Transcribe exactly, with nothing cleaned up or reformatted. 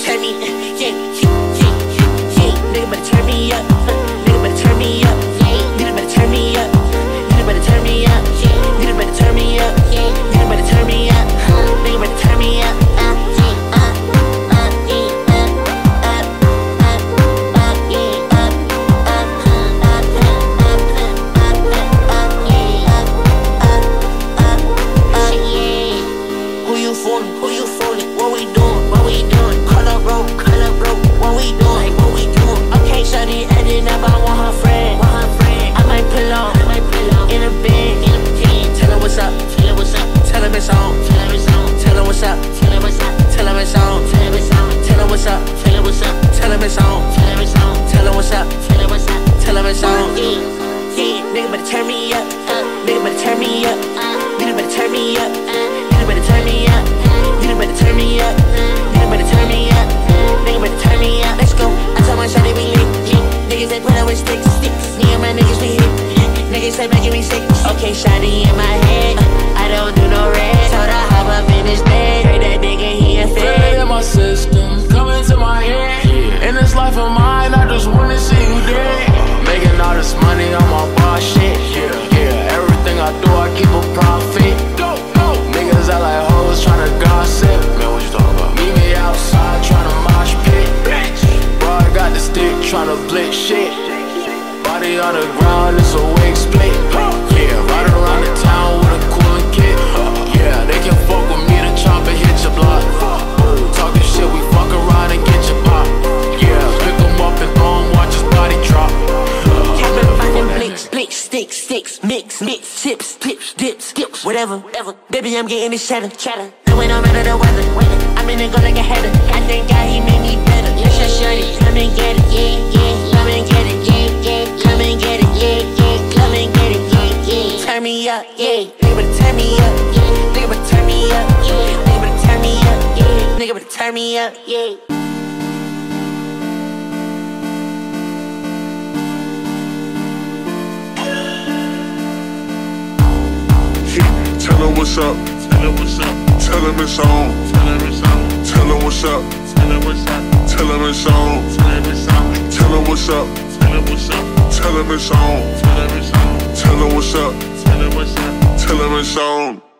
turn me, yeah, yeah, yeah, yeah. Nigga better turn me up, nigga better turn me up, yeah. Nigga better turn me up, nigga better turn me up, yeah. Nigga better turn me up, yeah. Nigga better turn me up, nigga better turn me up. Who you fooling? What we doing? What we doing? Call up bro, call up bro. What we doing? What we doing? Okay, shawty ending up. I want her friend. Want her friend. I might pull on. I might pull on. In a bed. In a bed. Tell her what's up. Tell her what's up. Tell her it's on. Tell her it's on. Tell her what's up. Tell her what's up. Tell her it's on. Tell her it's on. Tell her what's up. Tell her what's up. Tell her it's on. Tell her it's on. Tell her what's up. Tell her what's up. Tell her it's on. Yeah, yeah. Nigga better turn me up. Nigga better turn me up. Nigga better turn me up. Nigga better turn me up. Nigga better turn me up. Nigga better turn me up. Nigga better turn me up. Let's go. I told my shawty we lit. Niggas that put up with sticks. Me and my niggas we hit. Niggas say making me sick. Okay, shawty in my head. I don't do no red. Told her hop up in his bed. Heard that nigga he a fed. Feel it in my system, coming to my head. In this life of mine, I just wanna see you dead. Making all this money on my boss shit. Yeah, yeah. Everything I do, I keep a profit. Go, go. Niggas out like hoes tryna gossip. Man, what you talking about? Meet me outside tryna mosh pit. Bro, I got the stick tryna blitz shit. Body on the ground, it's a wig split. Yeah, ride around the town with a cooler kit. Yeah, they can fuck with me, the chopper hit your block. Talking shit, we fuck around and get your pop. Yeah, pick him up and throw him, watch his body drop. Captain finding blicks, blicks, sticks, sticks, mix, mix, chips, tips, dips, dips, whatever, whatever. Baby, I'm getting this cheddar, cheddar. No, it don't matter the weather, weather. I'm in it go like a header. I thank God he made me better. Yes, yes, shorty, come and get it, yeah, yeah. Come and get it, yeah, yeah. Come and get it, yeah, yeah. Come and get it, yeah, yeah. Turn me up, yeah. Nigga better turn me up, yeah. Nigga better turn me up, yeah. Nigga better turn me up, yeah. Nigga better turn me up, yeah. Tell her what's up. Tell her what's up. Tell her it's on. Tell her it's on. Tell her what's up. Tell her what's up. Tell her it's on. Tell her it's on. Tell her what's up. Tell her what's up. Tell her it's on. Tell her it's on. Tell her what's up. Tell her what's up. Tell her it's on.